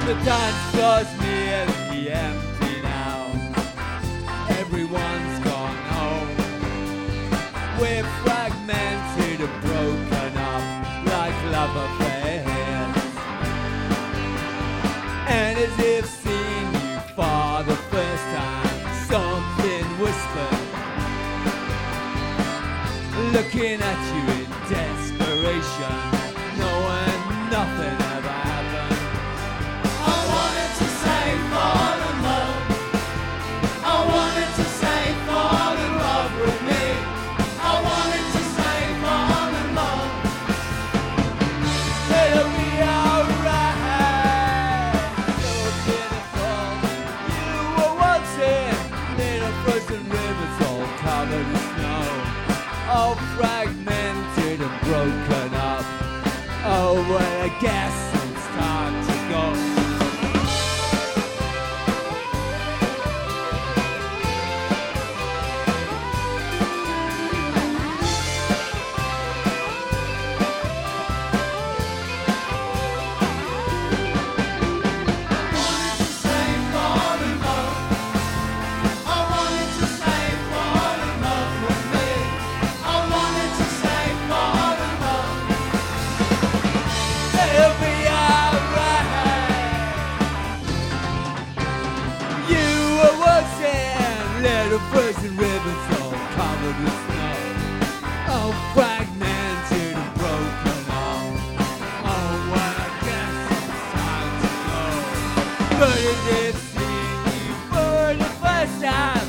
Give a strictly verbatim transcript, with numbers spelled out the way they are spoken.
The dance floor's nearly empty now. Everyone's gone home. We're fragmented and broken up like love affairs. And as if seeing you for the first time, something whispered, looking at you in desperation, knowing nothing ever happened. I wanted to say fall in love. I wanted to say fall in love with me. I wanted to say fall in love. It'll be alright. So beautiful. You were once in little frozen rivers all covered in snow, all fragmented and broken up. Oh, well, I guess it's time to go. It'll be alright. You were once in little frozen rivers all covered with snow, all fragmented and broken up. Oh, well, I guess it's time to go. But it did see you for the first time.